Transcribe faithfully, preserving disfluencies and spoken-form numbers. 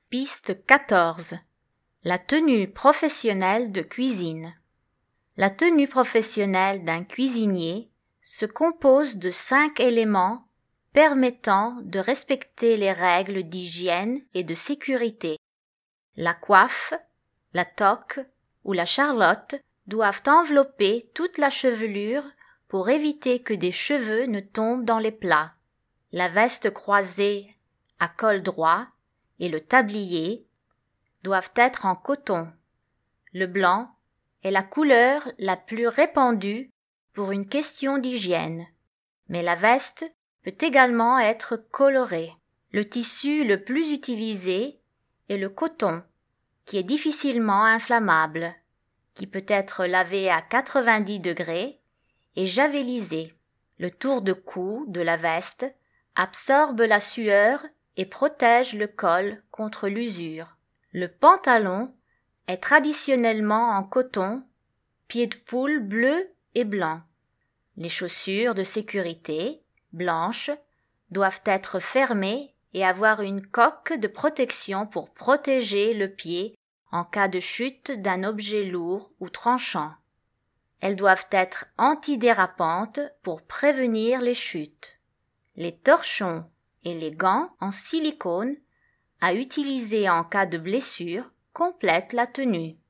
Piste quatorze. La tenue professionnelle de cuisine. La tenue professionnelle d'un cuisinier se compose de cinq éléments permettant de respecter les règles d'hygiène et de sécurité. La coiffe, la toque ou la charlotte doivent envelopper toute la chevelure pour éviter que des cheveux ne tombent dans les plats. La veste croisée à col droit et le tablier doivent être en coton. Le blanc est la couleur la plus répandue pour une question d'hygiène, mais la veste peut également être colorée. Le tissu le plus utilisé est le coton, qui est difficilement inflammable, qui peut être lavé à quatre-vingt-dix degrés et javelisé. Le tour de cou de la veste absorbe la sueur et protège le col contre l'usure. Le pantalon est traditionnellement en coton, pied de poule bleu et blanc. Les chaussures de sécurité, blanches, doivent être fermées et avoir une coque de protection pour protéger le pied en cas de chute d'un objet lourd ou tranchant. Elles doivent être antidérapantes pour prévenir les chutes. Les torchons et les gants en silicone à utiliser en cas de blessure complètent la tenue.